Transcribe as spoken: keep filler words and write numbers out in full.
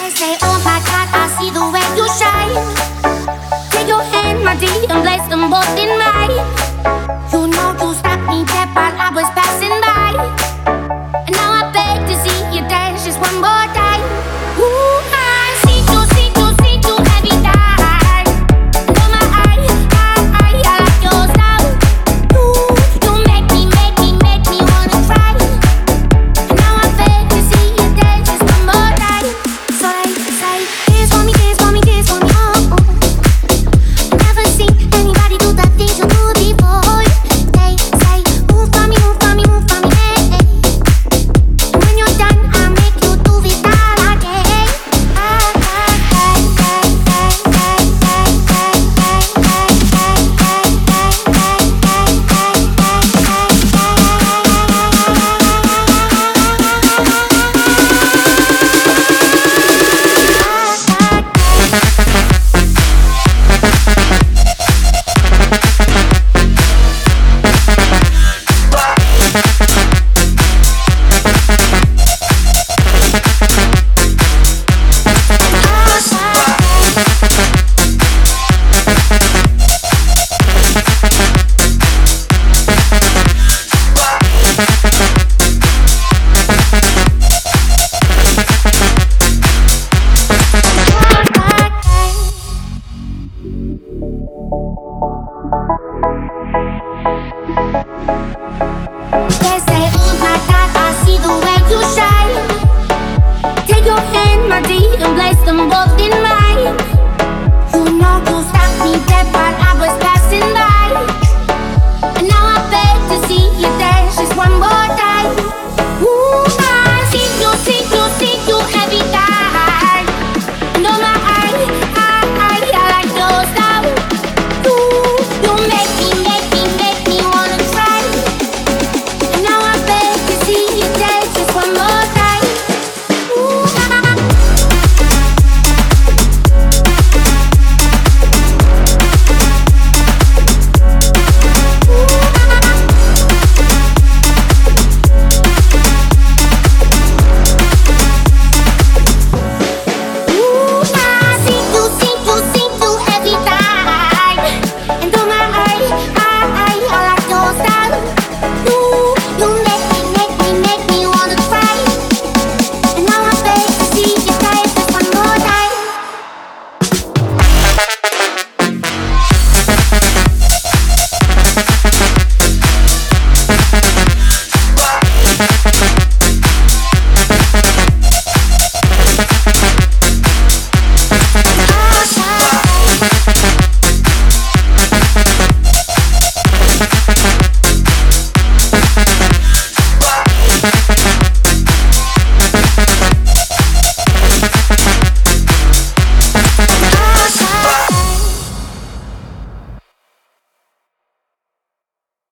say, oh my God, I see the way you shine. Take your hand, my dear, and place them both in mine. You know you stopped me dead while I was passing by, and now I beg to see you dance just one more time. Ooh, I see you, see you, see you every time. Under my eye, eye, eye, I like your style. Ooh, you make me, make me, make me wanna try. And now I beg to see you dance just one more time. So they say, dance for me, dance for me, dance for me, oh, oh. I never seen anybody do the things you do before. They say, move for me, move for me, move for me, hey, hey. And when you're done, I'll make you do it all again. Ah, ah, ah, ah, ah, ah, ah, They say, oh my God, I see the way you shine. Take your hand, my dear, and place them both in